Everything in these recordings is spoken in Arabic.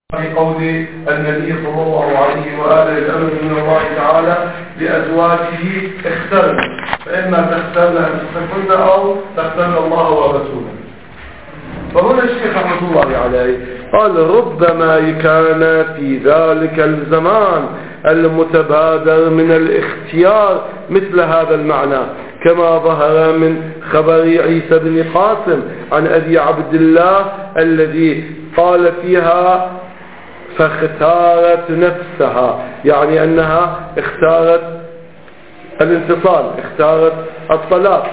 في قول النبي صلى الله عليه وآله الأمر من الله تعالى لأزواجه اخترن، فإما تخترن أنفسكن أو تخترن الله ورسوله. فهنا الشيخ رحمة الله عليه قال ربما كان في ذلك الزمان المتبادر من الاختيار مثل هذا المعنى، كما ظهر من خبر عيسى بن قاسم عن أبي عبد الله الذي قال فيها فاختارت نفسها، يعني أنها اختارت الانفصال، اختارت الطلاق.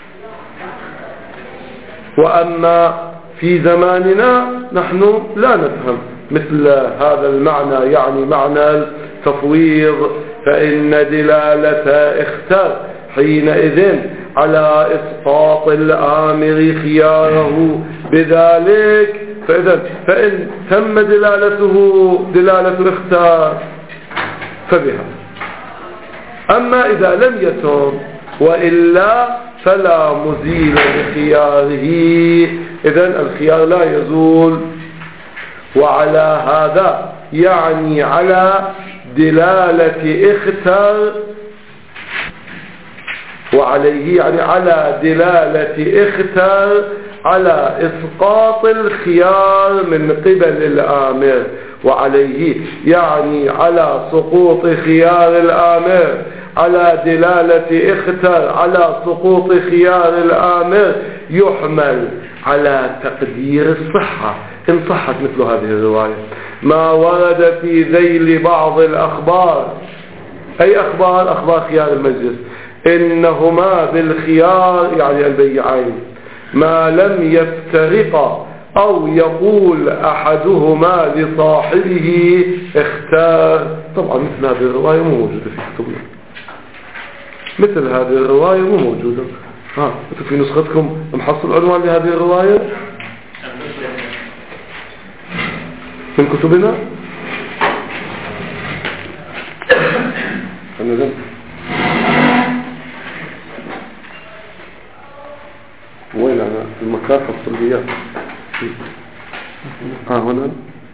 وأما في زماننا نحن لا نفهم مثل هذا المعنى، يعني معنى التفويض، فإن دلالة اختار حينئذ على إسقاط الآمر خياره بذلك، فإن تم دلالته دلالة اختار فبها. أما إذا لم يتم وإلا فلا مزيل لخياره، إذن الخيار لا يزول. وعلى هذا يعني على دلالة اختار، وعليه يعني على دلالة اختار على إسقاط الخيار من قبل الآمر، وعليه يعني على سقوط خيار الآمر على دلالة اختر على سقوط خيار الآمر، يحمل على تقدير الصحة إن صحت مثل هذه الرواية ما ورد في ذيل بعض الأخبار. أي أخبار؟ أخبار خيار المجلس، إنهما بالخيار يعني البيعين ما لم يفترقا أو يقول أحدهما لصاحبه اختار. طبعا مثل هذه الرواية مو موجودة في كتبنا، مثل هذه الرواية مو موجودة. أنتم في نسختكم محصل عنوان لهذه الرواية من كتبنا؟ وين أنا المكافة الصلبيات؟ هنا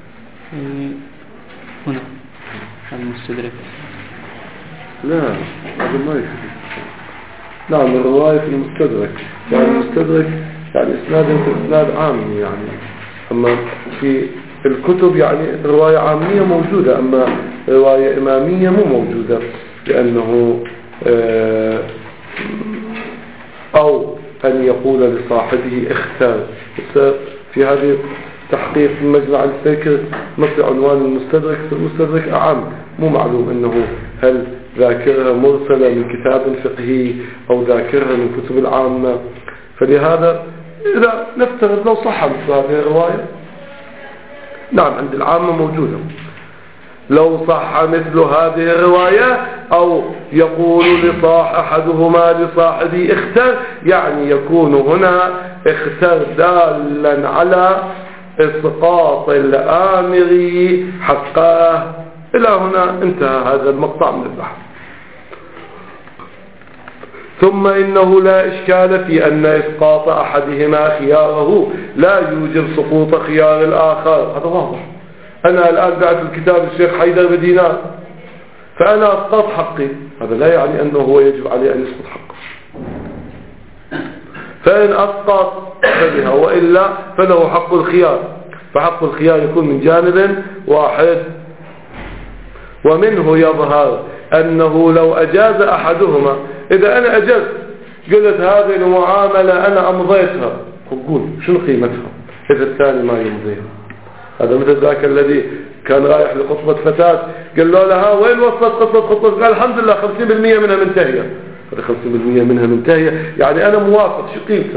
المستدرك. لا هذا ما يفيد. نعم الرواية في المستدرك، يعني المستدرك يعني إسناد عامي يعني، أما في الكتب يعني رواية عامية موجودة، أما رواية إمامية مو موجودة، لأنه أو أن يقول لصاحبه اختار. في هذه تحقيق مجمع الفكر مثل عنوان المستدرك، في المستدرك أعم، مو معلوم أنه هل ذاكرها مرسلة من كتاب فقهي أو ذاكرها من كتب العامة. فلهذا إذا نفترض لو صح مثل هذه الرواية، نعم عند العامة موجودة، لو صح مثل هذه الرواية أو يقول أحدهما لصاحبه اختر، يعني يكون هنا اختر دالا على إسقاط الآمر حقه. إلى هنا انتهى هذا المقطع من البحث. ثم إنه لا إشكال في أن إسقاط أحدهما خياره لا يوجب سقوط خيار الآخر، هذا واضح. أنا الآن بعت الكتاب الشيخ حيدر بدينار، فأنا أسقط حقي، هذا لا يعني أنه هو يجب عليه أن يسقط حقه. فإن أسقط فبها، وإلا فله حق الخيار، فحق الخيار يكون من جانب واحد. ومنه يظهر أنه لو أجاز أحدهما، إذا أنا أجزت قلت هذه المعاملة أنا أمضيتها، قول شنو قيمتها إذا الثاني ما يمضيها؟ هذا مثل ذاك الذي كان رايح لخطبة فتاة، قال له لها وين وصلت خطبة؟ قال الحمد لله 50% منها منتهية. هذا 50% منها منتهية يعني أنا موافق، شو قيمتها؟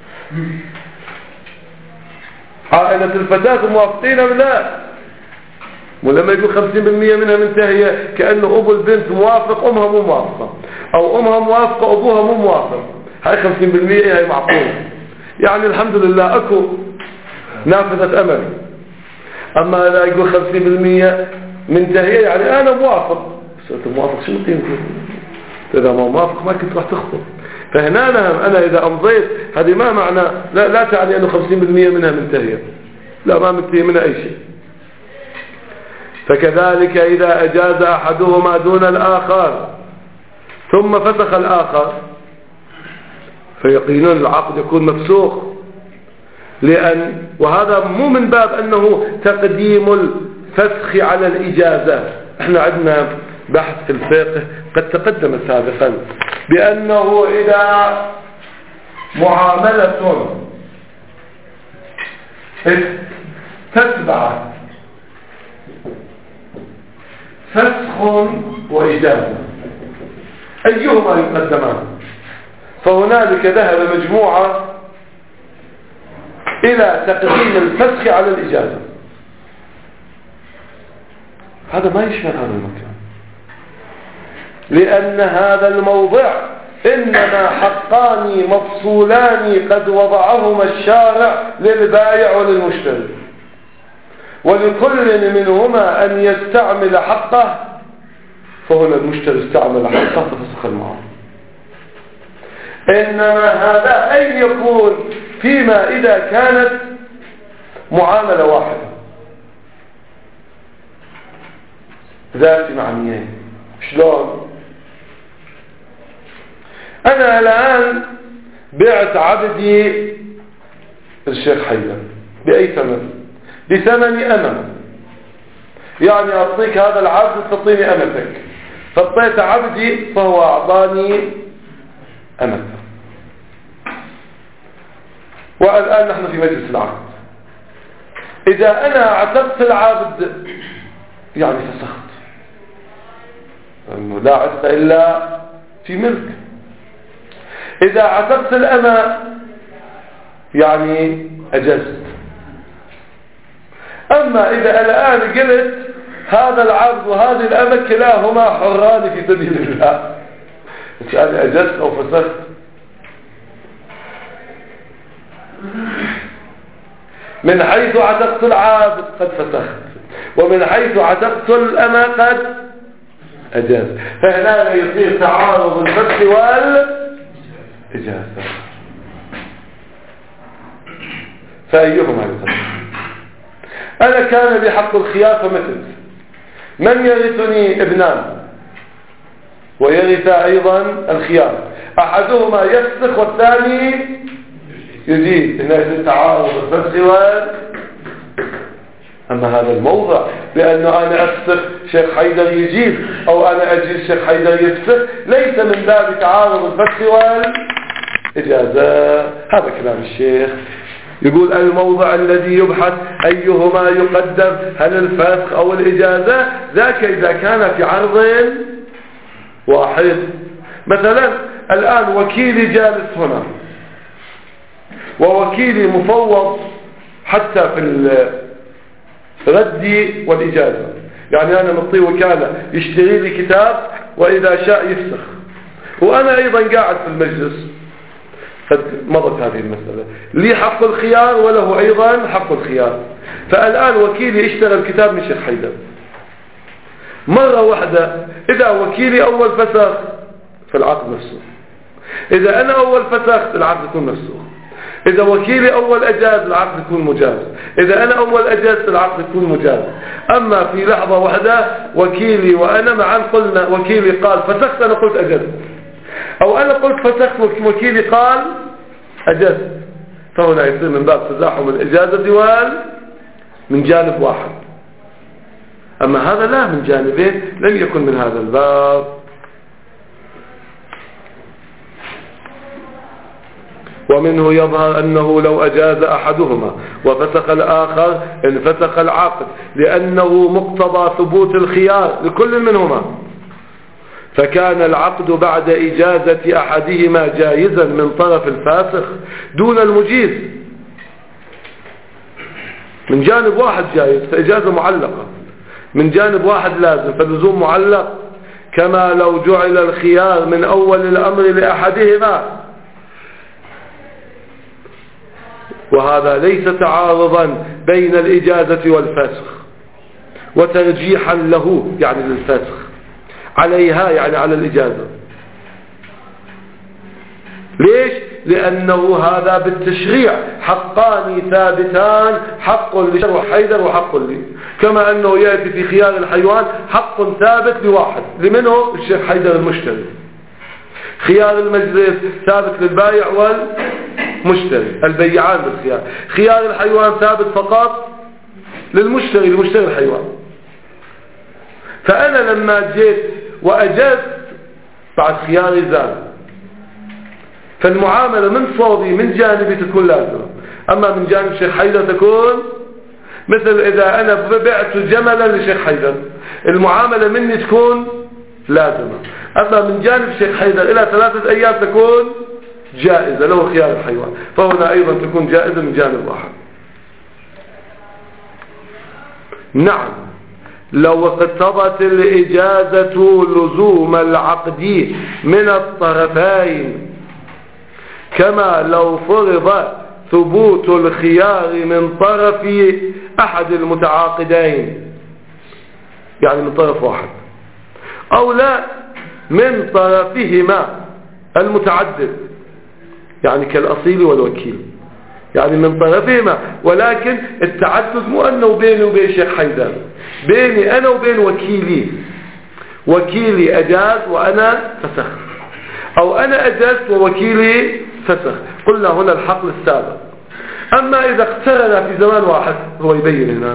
عائلة الفتاة موافقين أم لا؟ ولما يقول 50% منها منتهية كأنه أبو البنت موافق أمها مو موافقة، أو أمها موافقة أبوها مو موافق. هاي 50% هاي معقولة، يعني الحمد لله أكو نافذة أمل. أما لا يقول 50% منتهية يعني أنا موافق، بس أنت موافق شو قيمته؟ إذا ما موافق ما كنت راح تخطب. فهنا أنا إذا أمضيت هذه ما معنى لا تعني أنه 50% منها منتهية، لا ما منتهي منها أي شيء. فكذلك إذا أجاز أحدهما دون الآخر ثم فسخ الآخر فيقينا العقد يكون مفسوخ، وهذا مو من باب أنه تقديم الفسخ على الإجازة. احنا عندنا بحث في الفقه قد تقدم سابقا بأنه إذا معاملة تتبع فسخ وإجازة أيهما يقدمان، فهنالك ذهب مجموعة إلى تقديم الفسخ على الإجازة. هذا ما يشمل هذا المكان، لأن هذا الموضع إنما حقان مفصولان قد وضعهما الشارع للبائع وللمشتري، ولكل منهما أن يستعمل حقه، فهنا المشتري استعمل حقه ففسخ المعاملة. إنما هذا أن يكون فيما إذا كانت معاملة واحدة ذات معنيين. شلون؟ أنا الآن بعت عبدي الشيخ حيدر بأي ثمن؟ بثمن أمة، يعني أعطيك هذا العبد تعطيني أمتك، فاعطيت عبدي فهو أعطاني أمته. والآن نحن في مجلس العقد، إذا أنا اعتقت العبد يعني فسخت، لأنه لا عتق إلا في ملك. إذا اعتقت الأمة يعني أجزت. أما إذا الآن قلت هذا العبد وهذه الأمة كلاهما حران في سبيل الله، يعني أجزت أو فسخت. من حيث عتقت العبد قد فسخت، ومن حيث عتقت الأمة قد أجاز. فهنا يصير تعارض الفسخ والإجازة، فأيهما يقدم؟ أنا كان لي حق الخيار، فمثل من يرثني ابنان ويرث أيضا الخيار، أحدهما يفسخ والثاني يزيد، هنا يصير تعارض الفسخ أما هذا الموضع بأنه أنا أفسخ شيخ حيدر يجيب أو أنا أجيب شيخ حيدر يفسخ، ليس من باب تعارض الفسخ والإجازة. هذا كلام الشيخ. يقول الموضع الذي يبحث أيهما يقدم، هل الفسخ أو الإجازة، ذاك إذا كان في عرض واحد. مثلا الآن وكيلي جالس هنا ووكيلي مفوض حتى في الرد والإجازة، يعني أنا مطي وكالة يشتري لي كتاب وإذا شاء يفسخ، وأنا أيضا قاعد في المجلس قد مضت هذه المسألة، لي حق الخيار وله أيضا حق الخيار. فالآن وكيلي اشترى الكتاب من شيخ حيدر مرة واحدة، إذا وكيلي أول فسخ فالعقد مفسوخ، إذا أنا أول فسخت العقد يكون مفسوخ، إذا وكيلي أول أجاز العقد يكون مجاز، إذا أنا أول أجازت العقد يكون مجاز. أما في لحظة واحدة وكيلي وأنا معا قلنا وكيلي قال فسخت أنا قلت أجازت، أو أنا قلت فسخت وكيلي قال أجازت، فهنا يصير من باب تزاحم الإجازة من جانب واحد. أما هذا لا، من جانبين، لم يكن من هذا الباب. ومنه يظهر أنه لو أجاز أحدهما وفسخ الآخر انفسخ العقد، لأنه مقتضى ثبوت الخيار لكل منهما، فكان العقد بعد إجازة أحدهما جائزا من طرف الفاسخ دون المجيز. من جانب واحد جائز فإجازة معلقة، من جانب واحد لازم فاللزوم معلق، كما لو جعل الخيار من أول الأمر لأحدهما، وهذا ليس تعارضا بين الإجازة والفسخ وترجيحا له يعني للفسخ عليها يعني على الإجازة. ليش؟ لأنه هذا بالتشريع حقان ثابتان، حق لشيخ حيدر وحق لي، كما أنه يأتي في خيار الحيوان حق ثابت لواحد، لمنه الشيخ حيدر المشتري. خيار المجلس ثابت للبائع والمشتري، البيعان بالخيار. خيار الحيوان ثابت فقط للمشتري، لمشتري الحيوان. فأنا لما جيت وأجزت بعد خياري زاد، فالمعاملة من صوبي من جانبي تكون لازمة، أما من جانب الشيخ حيدر تكون مثل إذا أنا بعت جملا لشيخ حيدر، المعاملة مني تكون لازمة، أما من جانب الشيخ حيدر إلى 3 أيام تكون جائزة له خيار الحيوان، فهنا أيضا تكون جائزة من جانب واحد. نعم، لو اقتضت الإجازة لزوم العقد من الطرفين، كما لو فرض ثبوت الخيار من طرف أحد المتعاقدين، يعني من طرف واحد، أو لا من طرفهما المتعدد، يعني كالأصيل والوكيل، يعني من طرفهما، ولكن التعدد مو أنه بيني وبين شيخ حيدر، بيني أنا وبين وكيلي، وكيلي أجاز وأنا فسخ، أو أنا أجازت ووكيلي فسخ، قلنا هنا الحقل السابق. أما إذا اقترن في زمان واحد، هو يبين هنا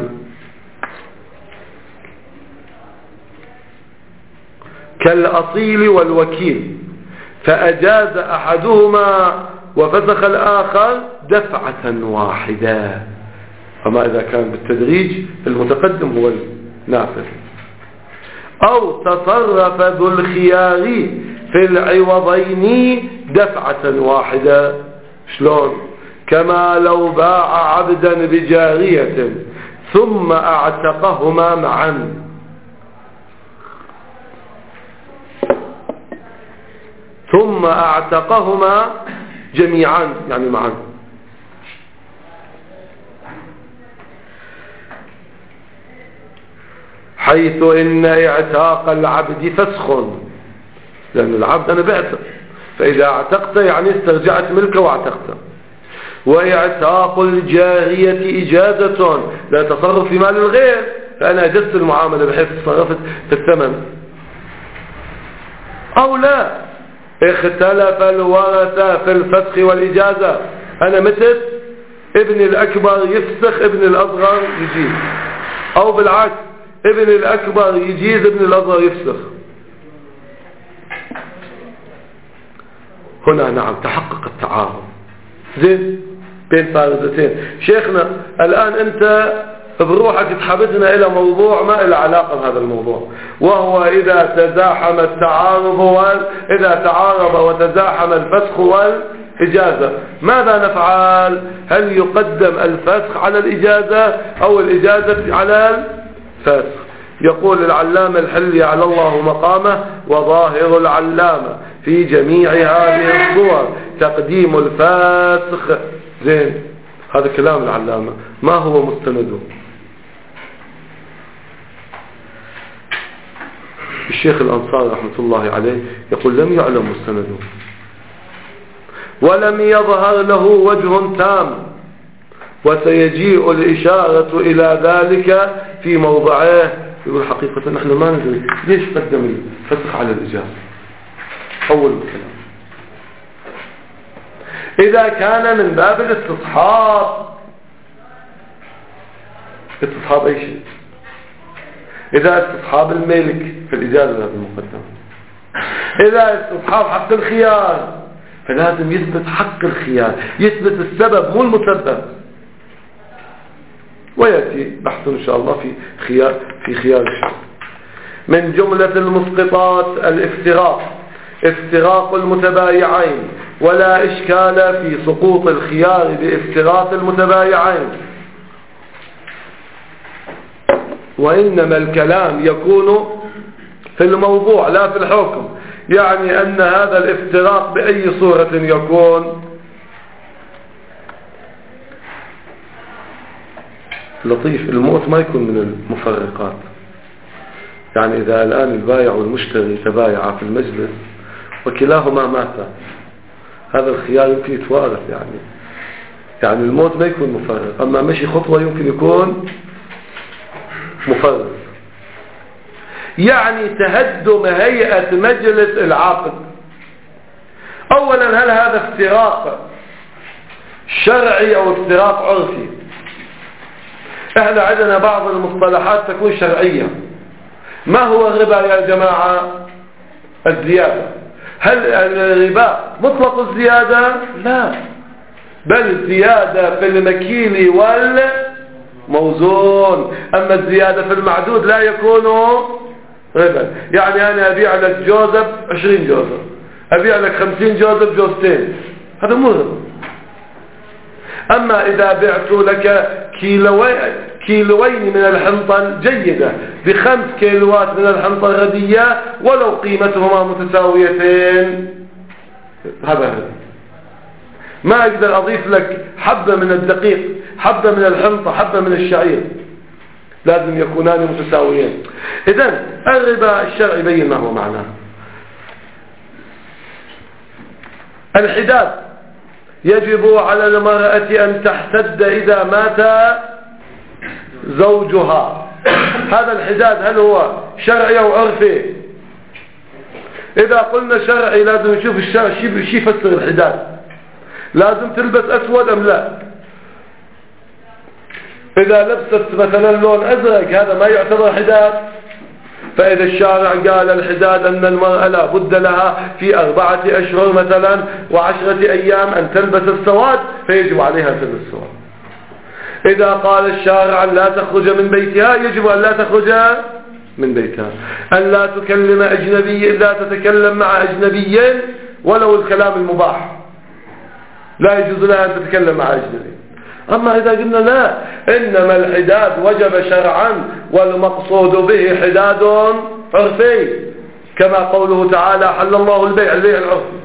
كالأصيل والوكيل، فأجاز أحدهما وفسخ الآخر دفعة واحدة. أما إذا كان بالتدريج المتقدم هو النافذ. أو تصرف ذو الخيار في العوضين دفعة واحدة. شلون؟ كما لو باع عبدا بجارية ثم اعتقهما معا، ثم اعتقهما جميعا، يعني معا، حيث ان اعتاق العبد فسخ، لأن العبد أنا بعته، فإذا اعتقت يعني استرجعت ملكه واعتقته. واعتاق الجارية إجازة، لا تصرف في مال الغير، فأنا أجزت المعاملة بحيث تصرفت في الثمن. أو لا، اختلف الورثة في الفسخ والإجازة، أنا متت ابن الأكبر يفسخ ابن الأصغر يجيز، أو بالعكس ابن الأكبر يجيز ابن الأصغر يفسخ. هنا نعم تحقق التعارض زين بين فارزتين. شيخنا الآن أنت بروحك تحبسنا إلى موضوع ما له علاقة بهذا الموضوع، وهو إذا تزاحم التعارض إذا تعارض وتزاحم الفسخ والإجازة ماذا نفعل؟ هل يقدم الفسخ على الإجازة أو الإجازة على الفسخ؟ يقول العلامة الحلي على الله مقامه: وظاهر العلامة في جميع هذه الصور تقديم الفاسخ. زين، هذا كلام العلامة، ما هو مستنده؟ الشيخ الأنصاري رحمة الله عليه يقول: لم يعلم مستنده ولم يظهر له وجه تام، وسيجيء الإشارة إلى ذلك في موضعه. يقول حقيقة نحن ما ندري ليش قدم الفسخ على الإجازة. أول الكلام إذا كان من باب الاستصحاب، استصحاب أي شيء، إذا استصحاب الملك في الإجازة هذا المقدم، إذا استصحاب حق الخيار فلازم يثبت حق الخيار، يثبت السبب مو المسبب. ويأتي بحث إن شاء الله في خيار الشرط. من جملة المسقطات افتراق المتبايعين، ولا إشكال في سقوط الخيار بافتراق المتبايعين، وإنما الكلام يكون في الموضوع لا في الحكم. يعني أن هذا الافتراق بأي صورة يكون لطيف، الموت ما يكون من المفرقات. يعني إذا الآن البائع والمشتري تبايعا في المجلس وكلاهما مات، هذا الخيار يمكن يتوارث، يعني الموت ما يكون مفرط، أما مشي خطوة يمكن يكون مفرط. يعني تهدم هيئة مجلس العقد. أولا، هل هذا افتراق شرعي أو افتراق عرفي؟ احنا عندنا بعض المصطلحات تكون شرعية. ما هو الربا يا جماعة؟ الزيادة. هل الربا مطلق الزيادة؟ لا، بل الزيادة في المكيل والموزون، أما الزيادة في المعدود لا يكون ربا. يعني أنا أبيع لك جوزة 20 جوزة، أبيع لك 50 جوزة بجوزتين، هذا مو ربا. أما إذا بعت لك كيلوين من الحنطة الجيدة ب5 كيلوات من الحنطة الردية ولو قيمتهما متساويتين، هذا هو. ما أقدر أضيف لك حبة من الدقيق، حبة من الحنطة، حبة من الشعير، لازم يكونان متساويين. إذن الربا الشرعي بين ما هو معناه. الحداد: يجب على المرأة أن تحتد إذا مات زوجها. هذا الحداد هل هو شرعي أو عرفي؟ إذا قلنا شرعي لازم نشوف الشرع شو يفسر الحداد. لازم تلبس أسود أم لا؟ إذا لبست مثلا لون أزرق هذا ما يعتبر حداد. فإذا الشارع قال الحداد أن المرأة لا بد لها في 4 أشهر مثلا و10 أيام أن تلبس السواد، فيجب عليها أن تلبس السواد. إذا قال الشارع لا تخرج من بيتها، يجب أن لا تخرج من بيتها. أن لا تكلم أجنبي، لا تتكلم مع أجنبي ولو الكلام المباح، لا يجوز لها أن تتكلم مع أجنبي. أما إذا قلنا لا، إنما الحداد وجب شرعا والمقصود به حداد عرفي، كما قوله تعالى حل الله البيع العرفي.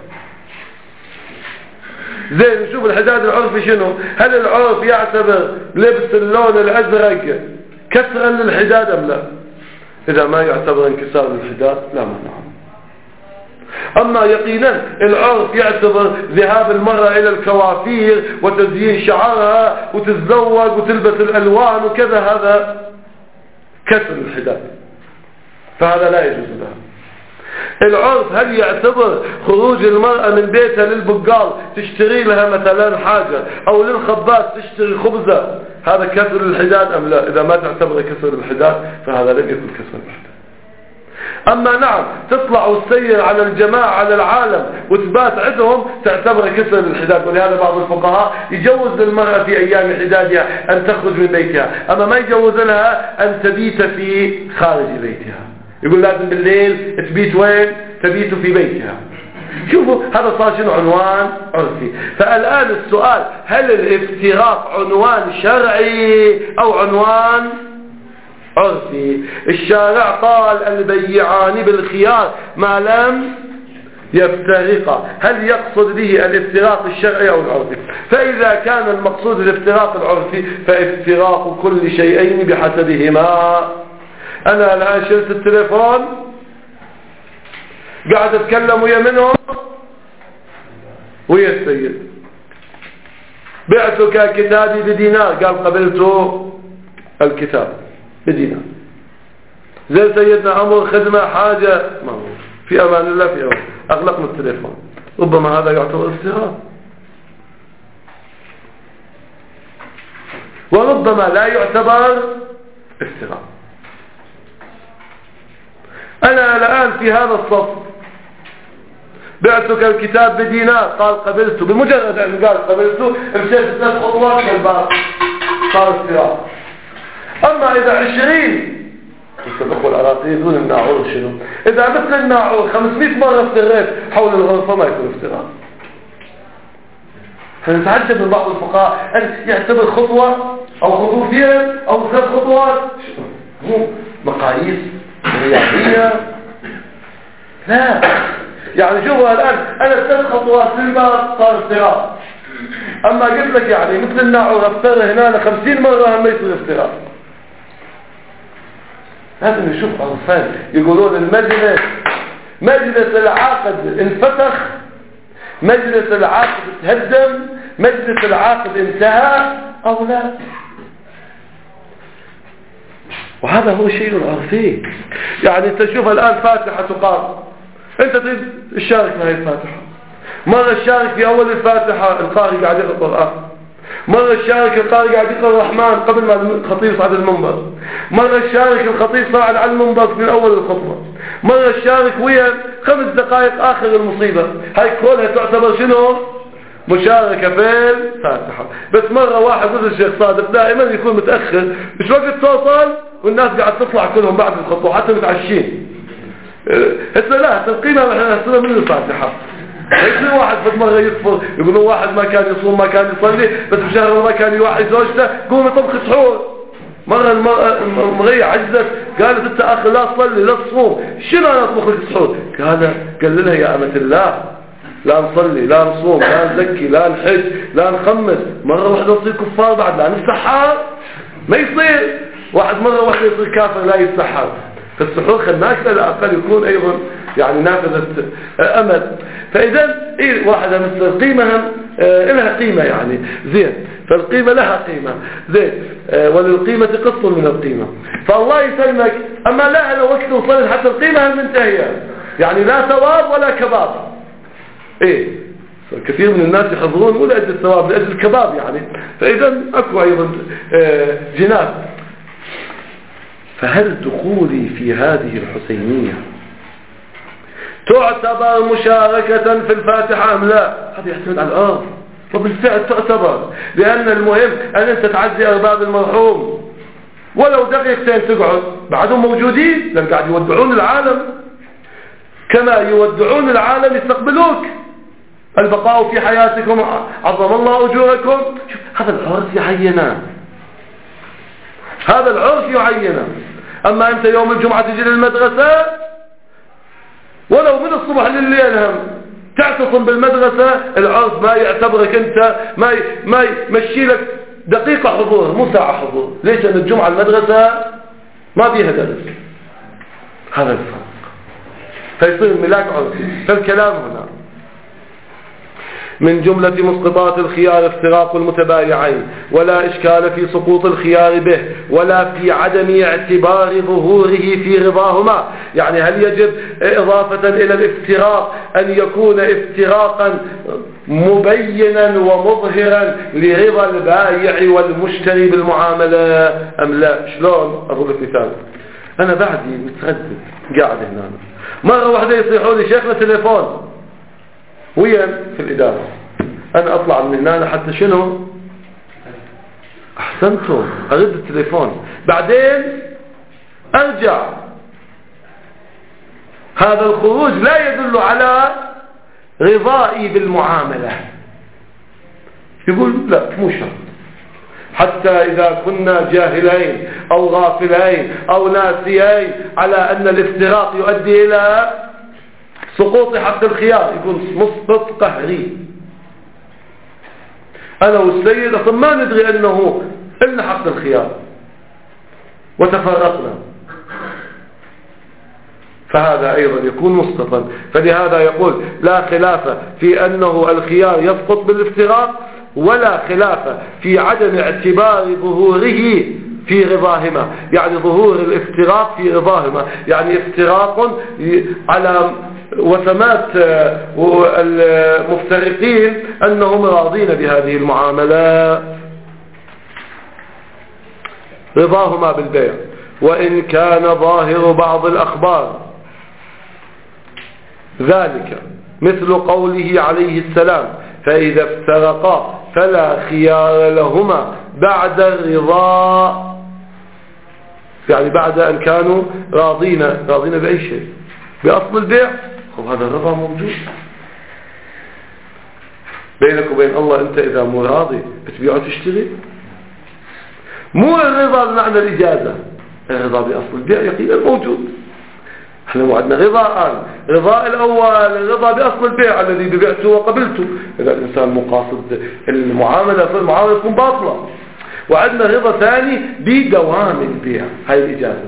زين، نشوف الحداد العرفي شنو. هل العرف يعتبر لبس اللون الأزرق كسرا للحداد أم لا؟ إذا ما يعتبر انكسار للحداد لا مانع. أما يقينا العرف يعتبر ذهاب المرأة إلى الكوافير وتزيين شعرها وتتزوج وتلبس الألوان وكذا، هذا كسر الحداد، فهذا لا يجوز لها. العرف هل يعتبر خروج المرأة من بيتها للبقال تشتري لها مثلا حاجة أو للخباز تشتري خبزة، هذا كسر الحداد أم لا؟ إذا ما تعتبر كسر الحداد فهذا لم يكن كسر الحداد. أما نعم تطلع وتسير على الجماعة على العالم وتبات عندهم تعتبر كسر الحداد. ولهذا بعض الفقهاء يجوز للمرأة في أيام حدادها أن تخرج من بيتها، أما ما يجوز لها أن تبيت في خارج بيتها. يقول لازم بالليل تبيت وين؟ تبيت في بيتها. شوفوا هذا صار شنو؟ عنوان عرفي. فالآن السؤال: هل الافتراق عنوان شرعي أو عنوان عرفي؟ الشارع قال البيعان بالخيار ما لم يفترقا. هل يقصد به الافتراق الشرعي أو العرفي؟ فإذا كان المقصود الافتراق العرفي فافتراق كل شيئين بحسبهما. أنا الآن شلت التليفون قاعد أتكلم ويا منهم ويا السيد، بعتك كتابي بدينار، قال قبلت الكتاب بدينار. زي سيدنا أمر خدمة حاجة، ما هو في أمان الله، في أمان، أغلقنا التليفون. ربما هذا يعتبر افتراق، وربما لا يعتبر افتراق. أنا الآن في هذا الصف بعتك الكتاب بدينار، قال قبلته، بمجرد أن قال قبلته مشيت 3 خطوات من الباب، صار افتراق. أما إذا 20 الأخوة العراقيين يقولون الناعور شنو؟ إذا مثل الناعور 500 مرة افتريت حول الغرفة ما يكون افتراق. فنتعجب من بعض الفقهاء أن يعتبر خطوة أو خطوتين أو 3 خطوات مو مقاييس رياضية. لا، يعني شوفوا الآن أنا 3 خطوات في الباب صار افتراق. أما قلت لك يعني مثل الناعور افتر هنا 50 مرة هم يصير افتراق. لازم نشوف عرفان. يقولون المجلس مجلس العقد انفتح مجلس العقد تهدم، مجلس العقد انتهى أو لا. وهذا هو شيء عرفي. يعني انت شوف الآن فاتحة تقام، انت تريد الشارك في هذه الفاتحة، مرة الشارك في أول الفاتحة القارئ قاعد يقرأ القرآن، مرة الشارك القارئ قاعد يقرأ الرحمن قبل ما الخطيب يصعد المنبر، مرة الشارك الخطيب صعد على المنبر من أول الخطبة، مرة الشارك ويا 5 دقائق آخر المصيبة. هاي كلها تعتبر شنو؟ مشاركة في الفاتحة. بس مرة واحد مثل الشيخ صادق دائما يكون متأخر، مش وقت توصل والناس قاعد تطلع كلهم بعد الخطبة حتى متعشين. هسه لا القيمة احنا من الفاتحة. يصير واحد في مرة يكفر، يقولون واحد ما كان يصوم ما كان يصلي، بس بشهر رمضان كان يوحي زوجته قوم يطبخ سحور. مرة المرية عجزت قالت انت اخي لا تصلي لا تصوم، شنو انا اطبخ لك سحور؟ قال لها يا امة الله لا نصلي لا نصوم لا نزكي لا نحج لا نخمس، مرة واحدة نصير كفار بعد لا نسحر، ما يصير. واحد مرة واحدة يصير كافر لا يسحر. فالسحور خلناك على الأقل يكون أيضا يعني نافذة أمل. فإذا إيه واحدة مثل القيمة لها قيمة يعني زين، فالقيمة لها قيمة زين، وللقيمة قسط من القيمة. فالله يسلمك. أما لا أنا وقت وصلت حتى القيمة منتهية، يعني لا ثواب ولا كباب. إيه كثير من الناس يحضرون مو لأجل الثواب لأجل الكباب يعني، فإذا أكو أيضا جناب. فهل دخولي في هذه الحسينية تعتبر مشاركة في الفاتحة أم لا؟ هذا يعتمد على الأرض، وبالفعل تعتبر، لأن المهم أن أنت تعزي أرباب المرحوم ولو دقيقتين تقعد بعدهم موجودين، لأن قاعد يودعون العالم كما يودعون العالم يستقبلوك. البقاء في حياتكم عظم الله أجوركم. شوف هذا العرف يعينه، هذا العرف يعينه. أما أنت يوم الجمعة تجي للمدرسة ولو من الصبح لليل هم تعتصم بالمدرسة، العرف ما يعتبرك أنت، ما يمشي لك دقيقة حضور مو ساعة حضور. ليش؟ أن الجمعة المدرسة ما فيها درس. هذا الفرق. فيصير ملاك عرفي. فالكلام هنا من جملة مسقطات الخيار افتراق المتبايعين، ولا إشكال في سقوط الخيار به ولا في عدم اعتبار ظهوره في رضاهما. يعني هل يجب إضافة إلى الافتراق أن يكون افتراقا مبينا ومظهرا لرضا البائع والمشتري بالمعاملة أم لا؟ شلون؟ أقول لك مثال. أنا بعدي متردد قاعد هنا، مرة واحدة يصيحوا لي شيخنا تليفون وين في الإدارة، أنا أطلع من هنا حتى شنو؟ أحسنتم أرد التليفون بعدين أرجع. هذا الخروج لا يدل على رضائي بالمعاملة. يقول لا مو شرط، حتى إذا كنا جاهلين أو غافلين أو ناسيين على أن الافتراق يؤدي إلى سقوط حق الخيار، يكون مسقط قهري. أنا والسيد أصلا ما ندري أنه إلا حق الخيار وتفرقنا، فهذا أيضا يكون مسقطا. فلهذا يقول لا خلاف في أنه الخيار يسقط بالافتراق، ولا خلاف في عدم اعتبار ظهوره في رضاهما، يعني ظهور الافتراق في رضاهما، يعني افتراق على وسمات المفترقين أنهم راضين بهذه المعاملة، رضاهما بالبيع. وإن كان ظاهر بعض الأخبار ذلك مثل قوله عليه السلام فإذا افترقا فلا خيار لهما بعد الرضا، يعني بعد أن كانوا راضين بأي شيء بأصل البيع. هذا الرضا موجود بينك وبين الله. أنت إذا مو راضي بتبيع وتشتري، مو الرضا بمعنى الإجازة، الرضا بأصل البيع يقينا موجود. احنا وعدنا رضاء، رضاء الأول الرضا بأصل البيع الذي ببيعته وقبلته. إذا الإنسان مقاصد المعاملة فالمعاملة تكون باطلة. وعدنا رضا ثاني بدوام البيع، هاي الإجازة.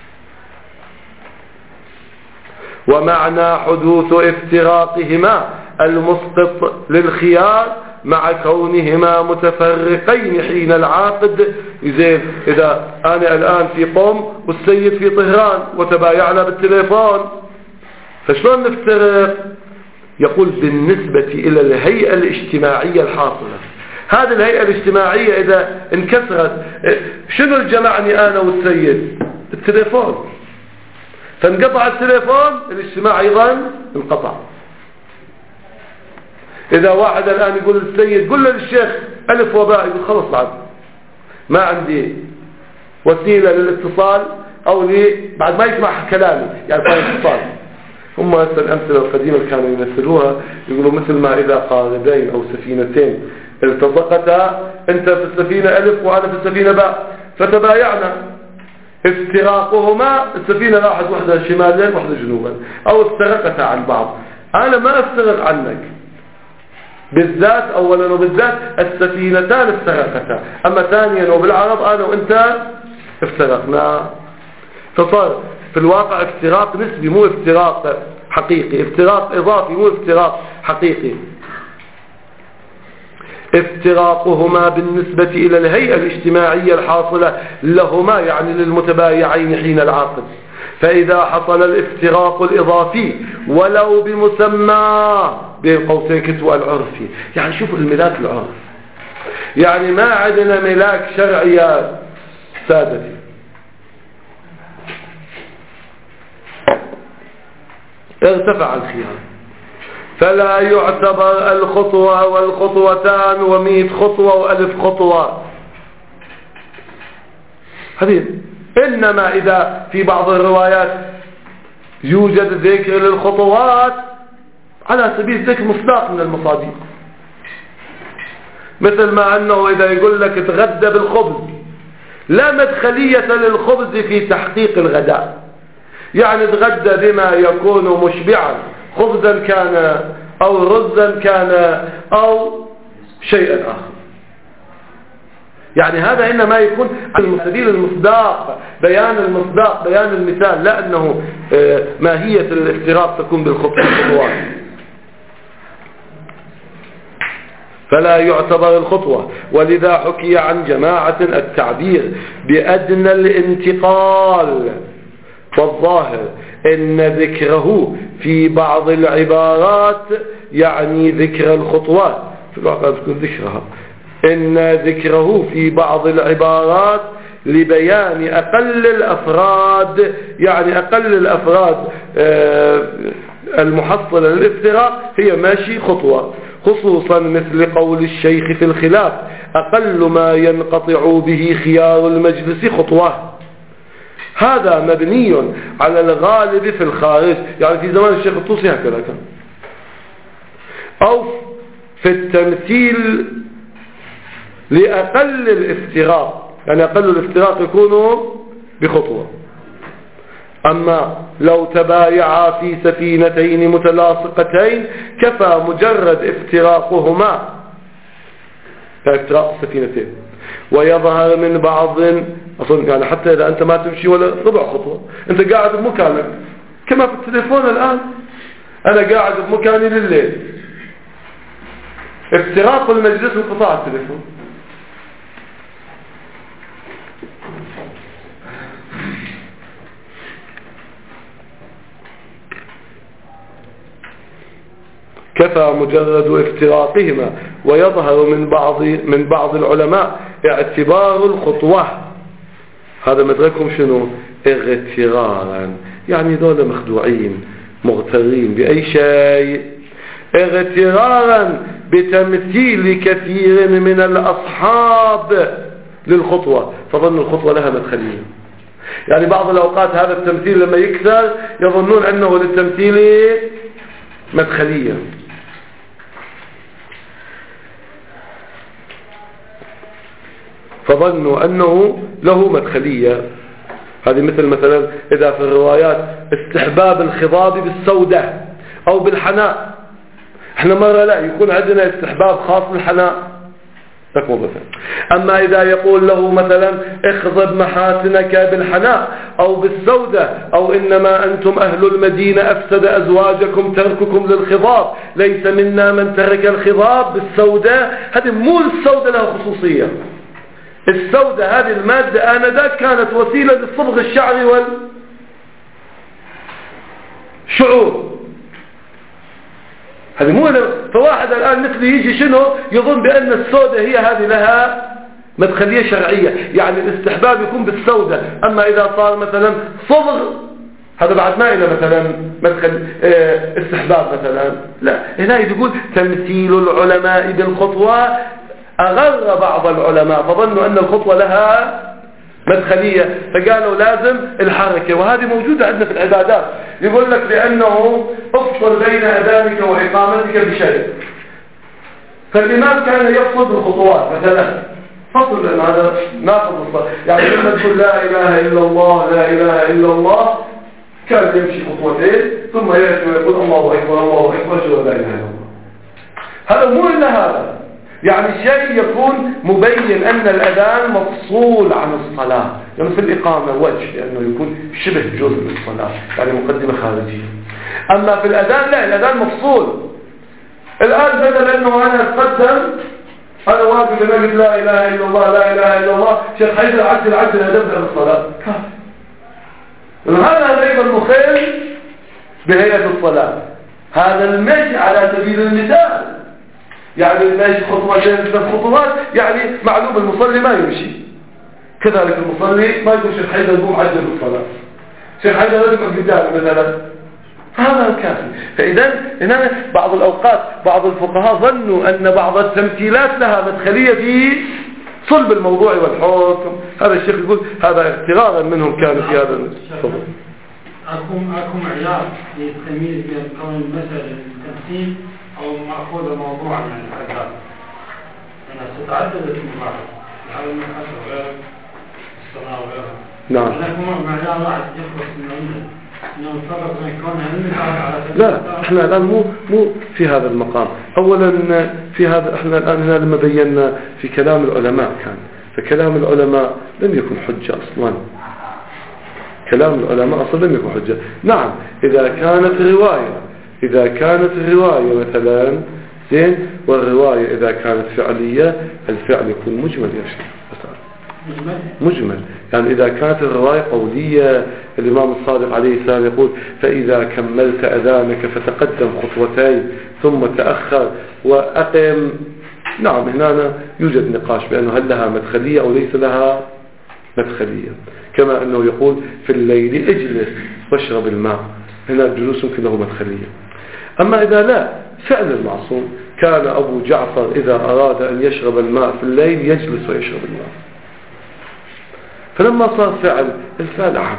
ومعنى حدوث افتراقهما المسقط للخيار مع كونهما متفرقين حين العقد. زين، إذا أنا الآن في قم والسيد في طهران وتبايعنا بالتليفون، فشلون نفترق؟ يقول بالنسبة إلى الهيئة الاجتماعية الحاصلة. هذه الهيئة الاجتماعية إذا انكسرت، شنو الجمعني أنا والسيد؟ التليفون. فانقطع التليفون، الاجتماع أيضا انقطع. إذا واحد الآن يقول للسيد قل للشيخ ألف وباء، يقول خلص بعد ما عندي وسيلة للاتصال، أو بعد ما يسمع كلامي يعني كان اتصال. هم الأمثلة القديمة اللي كانوا يمثلوها يقولوا مثل ما إذا قاربين أو سفينتين التصقتا، أنت في السفينة ألف وأنا في السفينة باء، فتبايعنا، افتراقهما السفينة راحت واحدة شمالا واحدة جنوبا، أو افترقتا عن بعض. أنا ما افترق عنك بالذات، أولا وبالذات السفينتان افترقتا، أما ثانيا وبالعرب أنا وأنت افترقنا. فصار في الواقع افتراق نسبي مو افتراق حقيقي، افتراق إضافي مو افتراق حقيقي. افتراقهما بالنسبة إلى الهيئة الاجتماعية الحاصلة لهما يعني للمتبايعين حين العقد. فإذا حصل الافتراق الإضافي ولو بمسمى بين قوسين كتوى العرفي، يعني شوفوا الملاك العرف، يعني ما عندنا ملاك شرعي يا سادتي. ارتفع الخيار فلا يعتبر الخطوة والخطوتان و100 خطوة و1000 خطوة. هذه إنما إذا في بعض الروايات يوجد ذكر للخطوات على سبيل ذكر مصداق من المصادق، مثل ما أنه إذا يقول لك تغدى بالخبز، لا مدخلية للخبز في تحقيق الغداء، يعني تغدى بما يكون مشبعا، خبزا كان أو رزا كان أو شيئا آخر. يعني هذا إنما يكون على سبيل المصداق، بيان المصداق، بيان المثال، لا أنه ماهية الافتراق تكون بالخطوات. فلا يعتبر الخطوة. ولذا حكي عن جماعة التعبير بأدنى الانتقال، والظاهر إن ذكره في بعض العبارات يعني ذكر الخطوات، في الواقع تكون ذكرها، إن ذكره في بعض العبارات لبيان أقل الأفراد، يعني أقل الأفراد المحصلة للافتراق هي ماشي خطوة، خصوصا مثل قول الشيخ في الخلاف أقل ما ينقطع به خيار المجلس خطوة. هذا مبني على الغالب في الخارج، يعني في زمان الشيخ الطوسي هكذا كان، أو في التمثيل لأقل الافتراق، يعني أقل الافتراق يكون بخطوة. أما لو تبايعا في سفينتين متلاصقتين كفى مجرد افتراقهما، افتراق السفينتين، ويظهر من بعض أصلا، يعني حتى إذا أنت ما تمشي ولا ربع خطوة، أنت قاعد بمكانك كما في التليفون الآن، أنا قاعد بمكاني لليل، افتراق المجلس انقطاع التليفون. كفى مجرد افتراقهما، ويظهر من بعض العلماء اعتبار الخطوة، هذا مدركهم شنو؟ اغترارا، يعني دول مخدوعين مغترين بأي شيء، اغترارا بتمثيل كثير من الأصحاب للخطوة، فظن الخطوة لها مدخلية. يعني بعض الأوقات هذا التمثيل لما يكثر يظنون أنه للتمثيل مدخلية. فظنوا أنه له مدخلية. هذه مثلا إذا في الروايات استحباب الخضاب بالسودة أو بالحناء، احنا مرة لا يكون عندنا استحباب خاص بالحناء، أما إذا يقول له مثلا اخضب محاسنك بالحناء أو بالسودة أو إنما أنتم أهل المدينة أفسد أزواجكم ترككم للخضاب، ليس منا من ترك الخضاب بالسودة، هذه مو السودة لها خصوصية. السودة هذه المادة آنذاك كانت وسيلة لصبغ الشعر والشعور، هذه مو. فواحد الآن مثل يجي شنو يظن بأن السودة هي هذه لها مدخلية شرعية، يعني الاستحباب يكون بالسودة. أما إذا صار مثلا صبغ هذا بعد ما إلى مثلا مدخل استحباب مثلا، لا. هنا يقول تمثيل العلماء بالخطوة، أغر بعض العلماء فظنوا أن الخطوة لها مدخلية فقالوا لازم الحركة، وهذه موجودة عندنا في العبادات. يقول لك بأنه افصل بين أذانك وإقامتك بشيء، فالإمام كان يفصل بالخطوات مثلا، فصل لأن هذا ناقض الصلاة، يعني لما تقول لا إله إلا الله لا إله إلا الله كان يمشي خطوتين ثم يأتي ويقول الله أكبر الله أكبر لا إله إلا الله. هذا مو إلا هذا، يعني شيء يكون مبين أن الأذان مفصول عن الصلاة، يعني في الإقامة وجه لأنه يكون شبه جزء من الصلاة، يعني مقدمة خارجية. أما في الأذان لا، الأذان مفصول. الآن بدل أنه أنا أتقدم أنا واقف لنجد لا إله إلا الله لا إله إلا الله شيخ حيدر عجل هدفنا بالصلاة، هذا ليس المخيل بهيئة الصلاة، هذا المشي على سبيل المثال، يعني المشي خطوتين 3 خطوات، يعني معلوم المصلي ما يمشي، كذلك المصلي ما يقول شيخ حيدر يقوم عجل بالصلاة، شيخ حيدر يدفع قدامه مثلا، هذا كافي. فإذا هنا بعض الأوقات بعض الفقهاء ظنوا أن بعض التمثيلات لها مدخلية في صلب الموضوع والحكم. هذا الشيخ يقول هذا اغترارا منهم كان في هذا الصدر. أكو معيار للتمييز بين كون المسألة التمثيل أو مأخوذ موضوعا من الحاجات، أنها تتعدد المباحث على المحاسة وغيره الصلاة وغيره. نعم. لكن معيار واحد يخلص من لا، احنا الآن مو في هذا المقام. اولا في هذا احنا الآن هنا لما بينا في كلام العلماء كان، فكلام العلماء لم يكن حجة اصلا، كلام العلماء اصلا لم يكن حجة. نعم اذا كانت رواية مثلا زين، والرواية اذا كانت فعلية الفعل يكون مجمل يا شيخ، مجمل. يعني إذا كانت الرواية قولية الإمام الصادق عليه السلام يقول فإذا كملت أذانك فتقدم خطوتين ثم تأخر وأقم. نعم هنا يوجد نقاش بأنه هل لها مدخلية أو ليس لها مدخلية، كما أنه يقول في الليل اجلس واشرب الماء، هنا الجلوس يمكن له مدخلية. أما إذا لا، فعل المعصوم كان أبو جعفر إذا أراد أن يشرب الماء في الليل يجلس ويشرب الماء، فلما صار فعل الفعل أعم،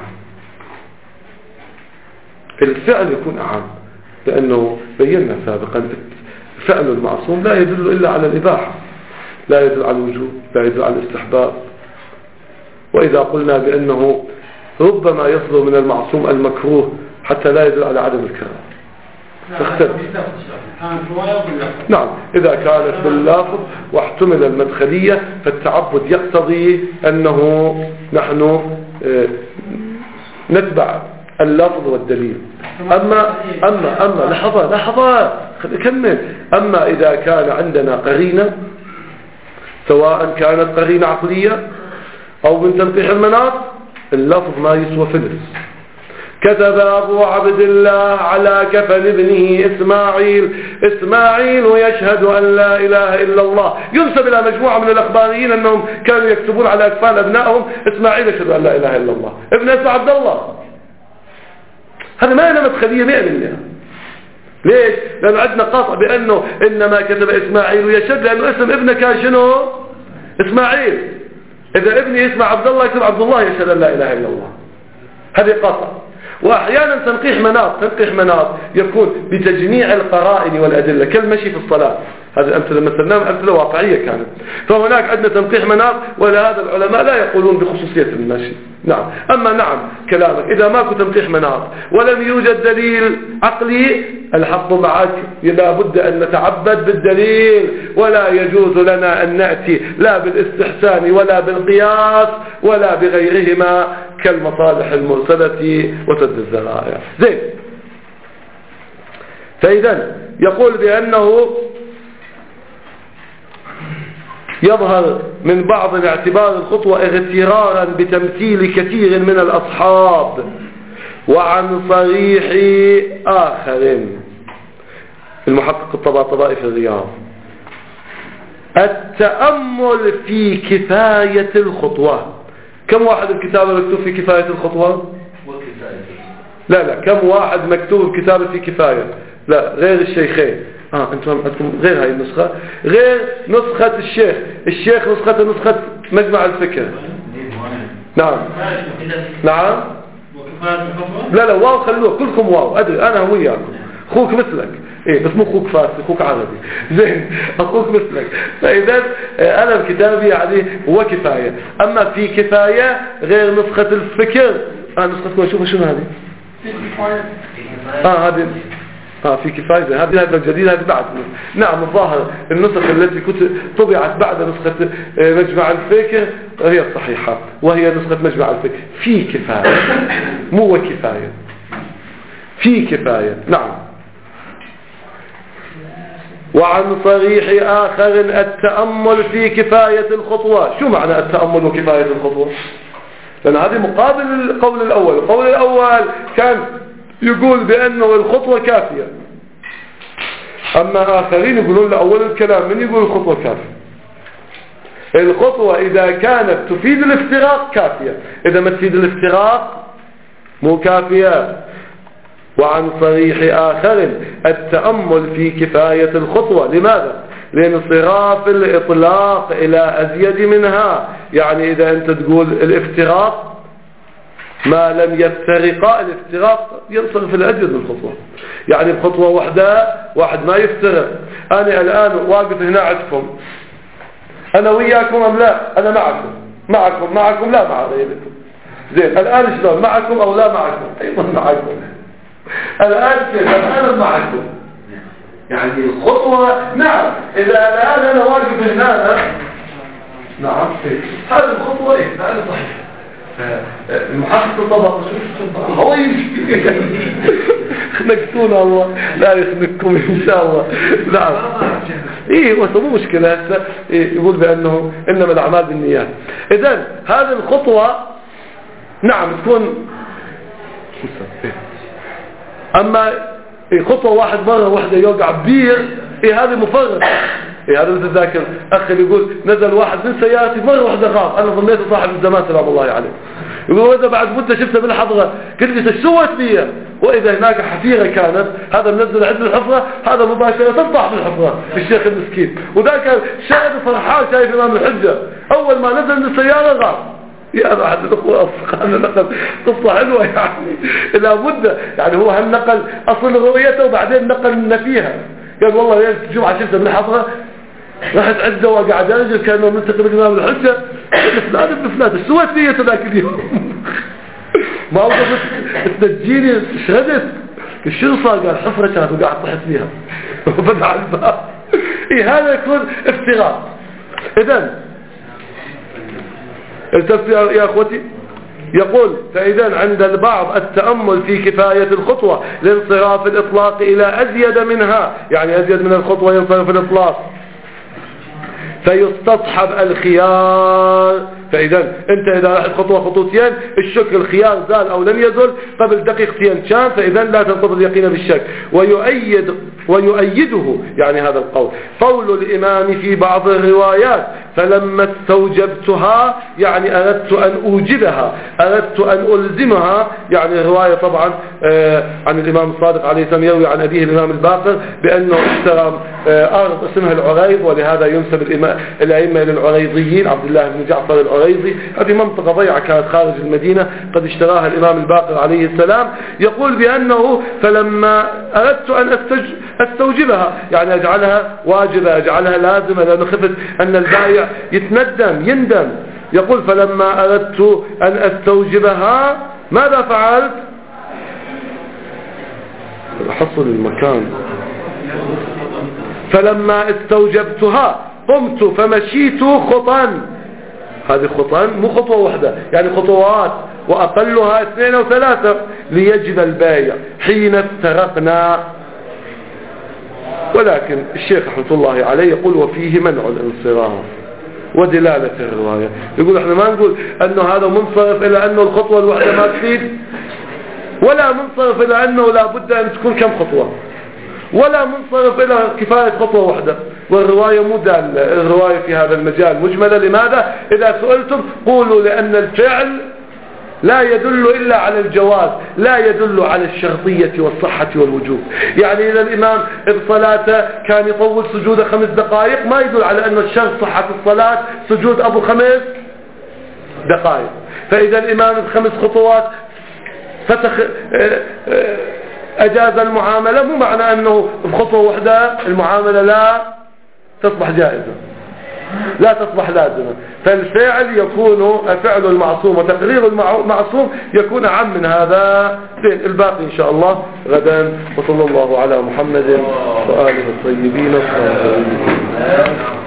الفعل يكون أعم، لأنه بينا سابقا فعل المعصوم لا يدل إلا على الإباحة، لا يدل على الوجوب، لا يدل على الاستحباب. وإذا قلنا بأنه ربما يصدر من المعصوم المكروه حتى لا يدل على عدم الكراهة تختلف. نعم إذا كانت باللفظ واحتمل المدخلية فالتعبد يقتضي أنه نحن نتبع اللفظ والدليل. أما لحظة كمل. أما إذا كان عندنا قرينة، سواء كانت قرينة عقلية أو من تنقيح المناط، اللفظ ما يسوى فلس. كتب أبو عبد الله على كفن ابنه إسماعيل يشهد أن لا إله إلا الله. ينسب إلى مجموعة من الأخباريين أنهم كانوا يكتبون على أكفان أبنائهم إسماعيل يشهد أن لا إله إلا الله، ابن اسمه عبد الله. هذا ما أنا مدخلية 100%. ليش؟ لأنه عندنا قاطع بأنه إنما كتب إسماعيل يشهد لأنه اسم ابنه كان شنو؟ إسماعيل. إذا ابني اسمه عبد الله يكتب عبد الله يشهد أن لا إله إلا الله. هذه قاطع. وأحيانا تنقيح مناط يكون بتجميع القرائن والأدلة كالمشي في الصلاة. هذه الأمثلة مثلناها أمثلة واقعية كانت. فهناك عندنا تنقيح مناط، ولهذا العلماء لا يقولون بخصوصية المشي. نعم. أما نعم كلامك إذا ماكو تنقيح مناط ولم يوجد دليل عقلي، الحق معك، لا بد أن نتعبد بالدليل، ولا يجوز لنا أن نأتي لا بالاستحسان ولا بالقياس ولا بغيرهما كالمصالح المرسلة وسد الذرائع. زين. فإذا يقول بأنه يظهر من بعض اعتبار الخطوة اغترارا بتمثيل كثير من الأصحاب، وعن صريح آخر. المحقق الطباطبائي في الرياض: التأمل في كفاية الخطوة. كم واحد الكتاب مكتوب في كفاية الخطوة؟ لا كم واحد مكتوب كتاب في كفاية؟ لا، غير الشيخين. انتم عندكم غير هاي النسخة، غير نسخة الشيخ نسخة مجمع الفكر. نعم. لا واو خلوه كلكم واو، ادري انا وياكم، اخوك مثلك، بس مو اخوك فارسي، اخوك عربي. زين، اخوك مثلك. فاذا انا بكتابي يعني هو كفاية، اما في كفاية غير نسخة الفكر. نسختكم شوفوا شنو هذه. هذه في كفاية. هذه الجديدة هذه بعد. نعم، الظاهر النسخ التي كنت طبعت بعد نسخة مجمع الفكر هي الصحيحة، وهي نسخة مجمع الفكر في كفاية، مو كفاية، في كفاية. نعم. وعن صريح آخر: التأمل في كفاية الخطوة. شو معنى التأمل وكفاية الخطوة؟ لأن هذه مقابل القول الأول. القول الأول كان يقول بأنه الخطوة كافية، أما آخرين يقولون لأول الكلام من يقول الخطوة كافية. الخطوة إذا كانت تفيد الافتراق كافية، إذا ما تفيد الافتراق مو كافية. وعن صريح آخر: التأمل في كفاية الخطوة. لماذا؟ لانصراف الإطلاق إلى أزيد منها. يعني إذا أنت تقول الافتراق ما لم يفترقا، الافتراق ينصرف الأجل من الخطوة. يعني بخطوة واحد ما يفترق. أنا الآن واقف هنا عندكم، أنا وياكم أم لا؟ أنا معكم لا مع غيركم. زين، الآن شلون؟ معكم أو لا معكم؟ أيضا معكم. الآن أنا معكم. يعني الخطوة نعم، إذا الآن أنا واقف هنا نعم، هذه الخطوة هذا صحيح. المحقق الطبق هو خنقتونا الله لا يخنقكم إن شاء الله. نعم. مو مشكلة هسه يقول بأنه إنما الأعمال بالنيات. إذن هذه الخطوة نعم تكون، أما خطوة واحدة يوقع بير، هذه مفرط. هذا الذاكر أخي يقول نزل واحد من سيارتي مرة واحدة غاب، أنا ظنيته صاحب الزمان سلام الله عليه. يقول إذا بعد مدة شفته بالحضرة قلت لي سويت بي، وإذا هناك حفيرة كانت، هذا منزل عند الحفرة، هذا مباشرة تطلع في الحفرة الشيخ المسكين، وذاك شاهد فرحان شايف إمام الحجة أول ما نزل من السيارة غاب. يا أحد الأخوة أصدقائنا نقل قصة حلوة يعني إلى مدة، يعني هو هالنقل أصل رؤيته وبعدين نقل فيها. قال والله ليلة الجمعة شفته من الحفرة، رحت عنده وقعد أرجل كأنه منتقل إمام الحجة، فلان ابن فلان سويت فيه ذاك اليوم. ما وقفت تنجيني شهدت شنو صار؟ قال حفرة كانت وقعد طحت فيها وفتح الباب. هذا يكون افتراء. إذن التفسير يا أخوتي يقول فإذا عند البعض التأمل في كفاية الخطوة لانصراف الإطلاق إلى أزيد منها، يعني أزيد من الخطوة ينصرف الإطلاق فيستصحب الخيار. فإذا أنت إذا رحت خطوتين الشك الخيار زال أو لم يزل قبل دقيقتين كان، فإذا لا تنتظر اليقين بالشك. ويؤيده يعني هذا القول قول الإمام في بعض الروايات فلما استوجبتها، يعني أردت أن أوجبها، أردت أن ألزمها. يعني الرواية طبعا عن الإمام الصادق عليه السلام يروي عن أبيه الإمام الباقر بأنه اشترى أرض اسمها العريض، ولهذا ينسب الأئمة إلى العريضيين، عبد الله بن جعفر العريضي. هذه منطقة ضيعة كانت خارج المدينة قد اشتراها الإمام الباقر عليه السلام. يقول بأنه فلما أردت استوجبها، يعني اجعلها واجبة، اجعلها لازمة، لأنه خفت أن البائع يندم. يقول فلما أردت أن استوجبها ماذا فعلت؟ حصل المكان. فلما استوجبتها قمت فمشيت خطا. هذه خطا مو خطوة واحدة، يعني خطوات، وأقلها 2 أو 3 ليجد البائع حين افترقنا. ولكن الشيخ رحمة الله عليه يقول وفيه منع الانصراف ودلالة الرواية. يقول احنا ما نقول انه هذا منصرف الى انه الخطوة الواحدة ما تفيد، ولا منصرف الى انه لا بد ان تكون كم خطوة، ولا منصرف الى كفاية خطوة واحدة. والرواية مو دالة، الرواية في هذا المجال مجملة. لماذا؟ اذا سئلتم قولوا لان الفعل لا يدل إلا على الجواز، لا يدل على الشرطية والصحة والوجوب. يعني إذا الإمام الصلاة كان يطول سجود 5 دقائق ما يدل على أن الشرط صحة الصلاة سجود أبو 5 دقائق. فإذا الإمام 5 خطوات أجاز المعاملة، مو معنى أنه بخطوة واحدة المعاملة لا تصبح جائزة، لا تصبح لازمة. فالفعل يكون فعل المعصوم وتقرير المعصوم يكون أعم من هذا. الباقي إن شاء الله غدا. وصلى الله على محمد وآله الطيبين الطاهرين.